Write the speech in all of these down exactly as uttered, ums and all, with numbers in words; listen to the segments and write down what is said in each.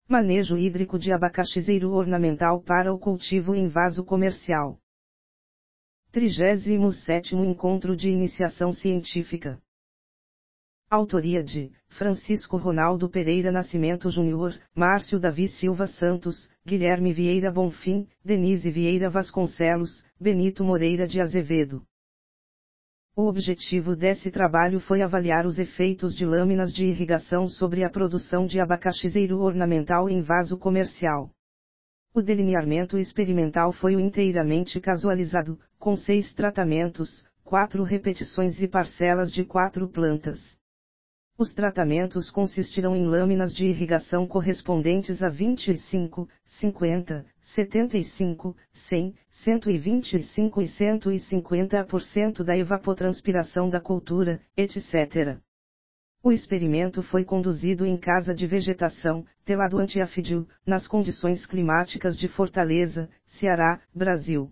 Manejo hídrico de abacaxizeiro ornamental para o cultivo em vaso comercial. trigésimo sétimo Encontro de Iniciação Científica. Autoria de Francisco Ronaldo Pereira Nascimento Júnior, Márcio Davi Silva Santos, Guilherme Vieira Bonfim, Denise Vieira Vasconcelos, Benito Moreira de Azevedo. O objetivo desse trabalho foi avaliar os efeitos de lâminas de irrigação sobre a produção de abacaxizeiro ornamental em vaso comercial. O delineamento experimental foi inteiramente casualizado, com seis tratamentos, quatro repetições e parcelas de quatro plantas. Os tratamentos consistiram em lâminas de irrigação correspondentes a vinte e cinco, cinquenta, setenta e cinco, cem, cento e vinte e cinco e cento e cinquenta por cento da evapotranspiração da cultura, etcétera. O experimento foi conduzido em casa de vegetação, telado antiafídio, nas condições climáticas de Fortaleza, Ceará, Brasil.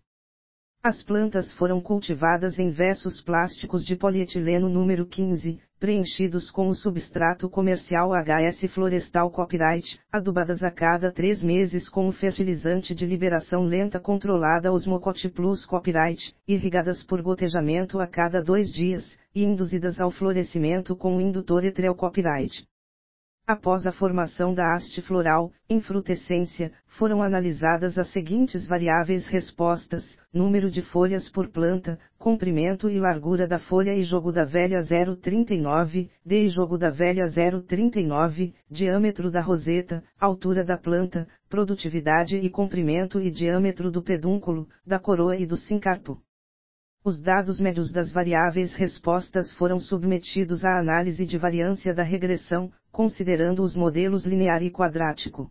As plantas foram cultivadas em versos plásticos de polietileno número quinze, preenchidos com o substrato comercial H S Florestal Copyright, adubadas a cada três meses com o fertilizante de liberação lenta controlada Osmocote Plus Copyright, irrigadas por gotejamento a cada dois dias, e induzidas ao florescimento com o indutor Etrel Copyright. Após a formação da haste floral, infrutescência, foram analisadas as seguintes variáveis respostas: número de folhas por planta, comprimento e largura da folha e jogo da velha zero vírgula trinta e nove, D e jogo da velha zero vírgula trinta e nove, diâmetro da roseta, altura da planta, produtividade e comprimento e diâmetro do pedúnculo, da coroa e do sincarpo. Os dados médios das variáveis respostas foram submetidos à análise de variância da regressão, considerando os modelos linear e quadrático.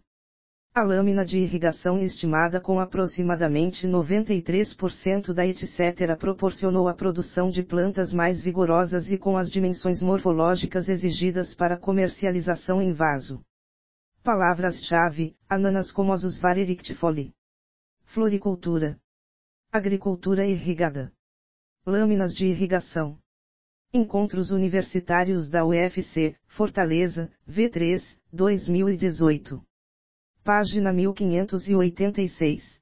A lâmina de irrigação estimada com aproximadamente noventa e três por cento da etcétera proporcionou a produção de plantas mais vigorosas e com as dimensões morfológicas exigidas para comercialização em vaso. Palavras-chave: Ananas comosus varierictifoli. Floricultura. Agricultura irrigada. Lâminas de irrigação. Encontros Universitários da U F C, Fortaleza, V três, dois mil e dezoito. Página mil quinhentos e oitenta e seis.